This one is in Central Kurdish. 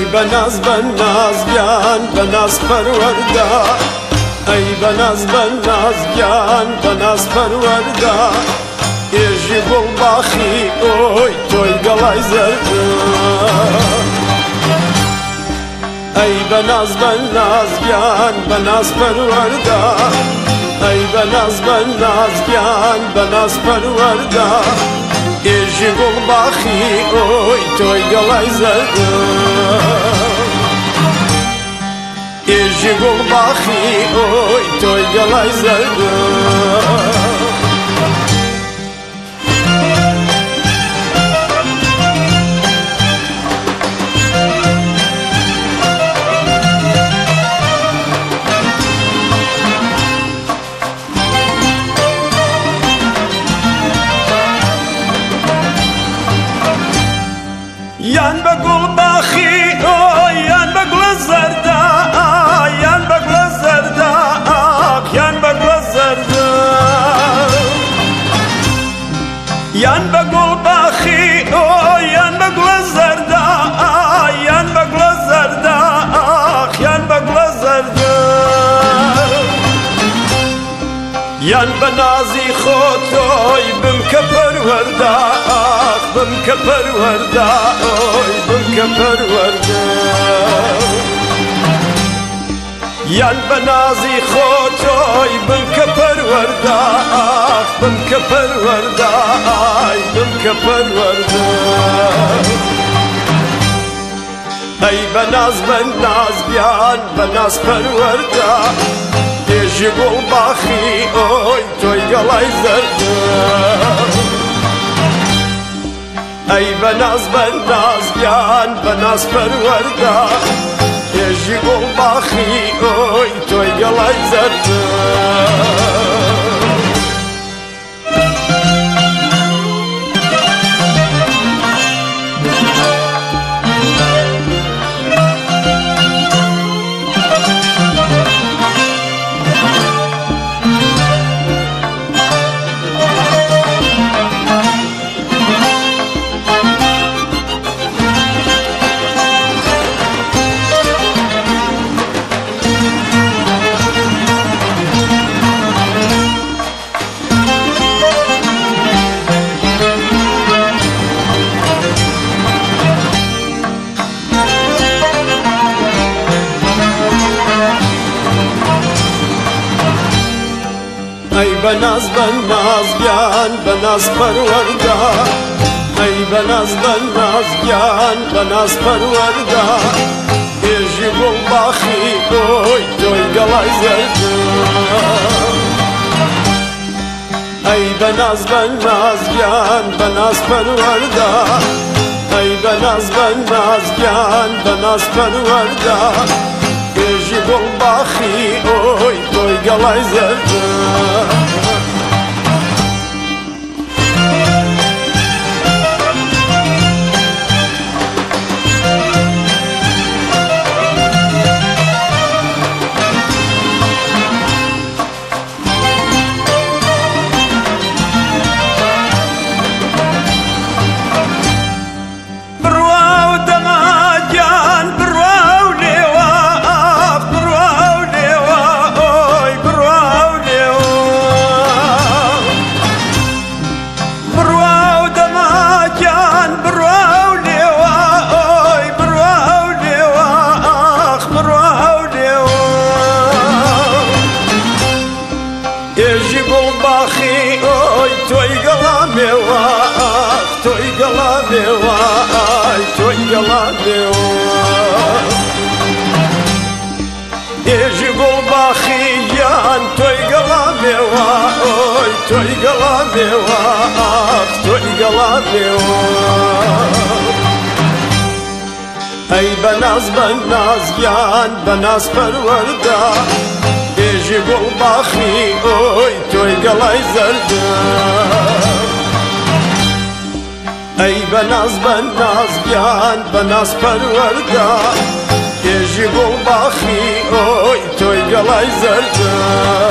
بناز گیان بناز پرورده، ای بناز گیان بناز پرورده، ایجی گل باخی اوی توی گلای زرده. ای بناز گیان بناز پرورده، ای بناز گیان بناز پرورده، ایجی گل باخی اوی توی گلای زرده. ایجی گل باخی اوی توی گلای زرده. یان بگل باخی او یان بگل زرده، یان بگل زرده، یان بگل زرده. یان بگل باخی او یان بگل زرده، یان بگل زرده، یان بگل زرده. یان بنازی خودوی بم که پرورده، بم که پرورده، بم که پرورده. یان بنازی خودوی بم که پرورده، بم که پرورده، بم که پرورده. ای بناز بیان بناز پرورده، ایجی گل باخی اوی توی گلای زرده. ای بناز بیان بناز پرورده، ایجی گل باخی اوی توی گلای زرده. ای بناز گیان بناز پرورده، ای بناز گیان بناز پرورده، ایجی گل باخی اوی توی گلای زرده. ای بناز گیان بناز پرورده، ای بناز گیان بناز پرورده، ایجی گل باخی اوی توی گلای زرده. ایجی گل باخی اوی توی گلا میوه، توی گلا میوه، توی گلا میوه. ایجی گل باخی یان توی گلا میوه، اوی توی گلا میوه، توی گلا میوه. ای بناز گیان بناز پرورده، ایجی گل باخی اوی توی گلای زرده. ای بناز گیان بناز پرورده، ایجی گل باخی اوی توی گلای زرده.